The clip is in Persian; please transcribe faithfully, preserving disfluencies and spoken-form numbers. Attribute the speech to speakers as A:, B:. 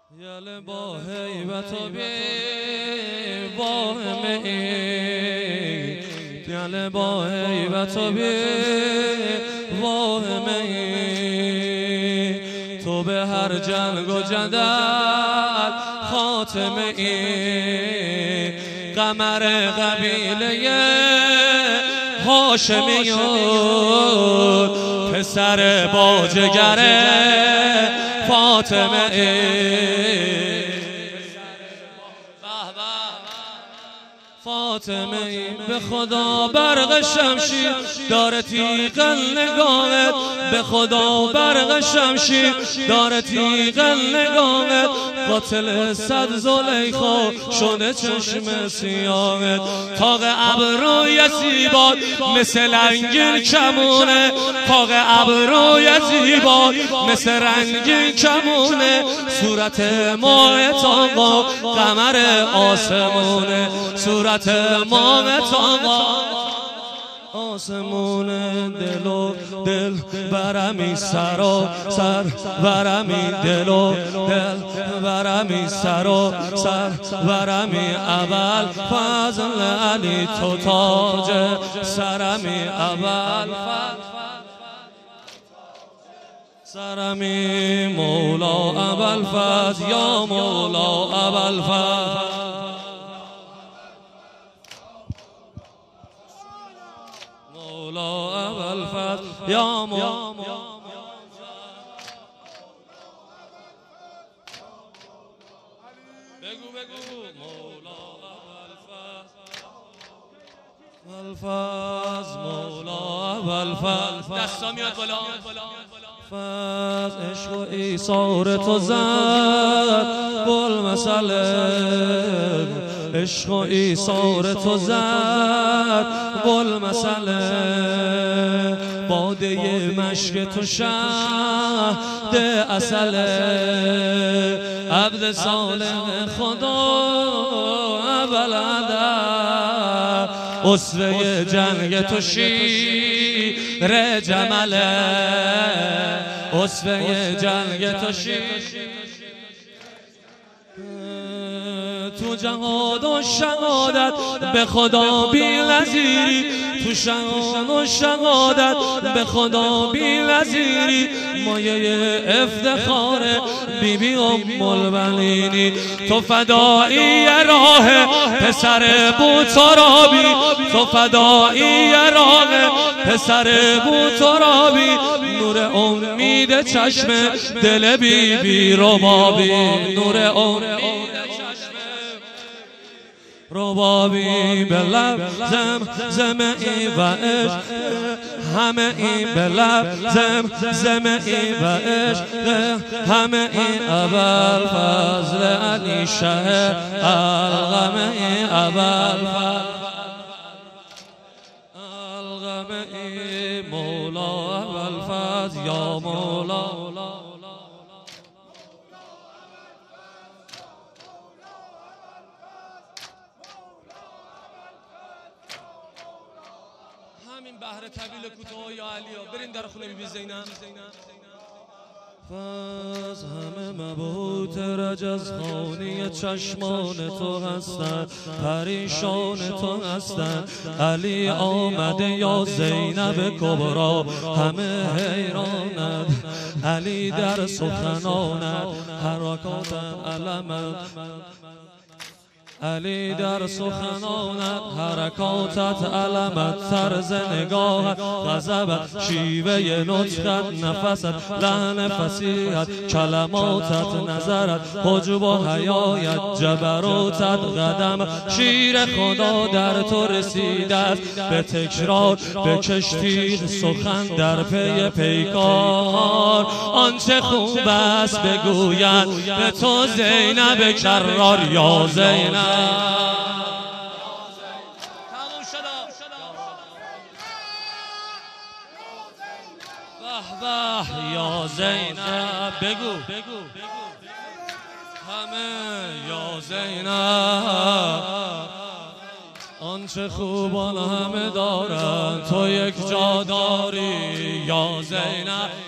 A: یل با هیبت و بی واهمه یل با هیبت و بی واهمه تو به هر جنگ و جدل خاتمه ای قمر قبیله هاشمیون پسر با جگر فاطمه ای فاطمه ای به خدا برق شمشیر داره تیغ نگاهت به خدا برق شمشیر داره تیغ نگاهت قاتل صد زلیخا شده چشم سیاهت تاق ابروی زیبات مثل رنگین کمونه تاق ابروی زیبات مثل رنگین کمونه صورت ماه تاقا قمر آسمونه صورت ماه تاقا آسمونه دل و دل برمی سر و سر برمی دل و دل برمی سر و سر برمی اول فضل علی تو تاج سرمی اول سرمی مولا اول فضل یا مولا اول فضل مولا اول فضل یا مولا بگو بگو مولا اول فضل مولا اول فضل دستا میاد بالا فضل عشق و ایثار تو زد گل مسئله عشق و ایثار تو زد گل مسئله باده مشک تو شهد اصله عبد صالح خدا اول ادب اسوه جنگ تو شیر جمله اسوه جنگ تو شیر تو جهاد و شهادت به خدا بی نظیری تو شهاد و شهادت به خدا بی نظیری مایه افتخار بی بی ام البنینی تو فدایی راه پسر بوترابی تو فدایی راه پسر بوترابی نور امید چشم دل بی بی ربابی نور امید ربابی به لب زم زم ای و عشق همه این به لب زم زم ای و عشق همه این اول فضل علی شه الغم ای اول فضل الغم ای مولا اول فضل یا مولا همین بحر طویل کوتاه یا علیا برین در خونه بی زینب فاز همه مبهوت رجز خانی چشمان تو هستند پریشان تو هستند علی آمده یا زینب کبرا همه حیرانند علی در سخنانت حرکاتم علمت علی در سخنانت حرکاتت علمت طرز نگاهت غضبت شیوه نطقت نفست لحن فصیحت کلماتت نظرت حجب و حیایت جبروتت قدم شیر خدا در تو رسیده است به تکرار به کشتی سخن در پی پیکار آنچه خوب است بگوید به تو زینب کرار یا زینب واه واه یا زینب بگو همه یا زینب آنچه خوبان همه دارن تو یک جا داری یا زینب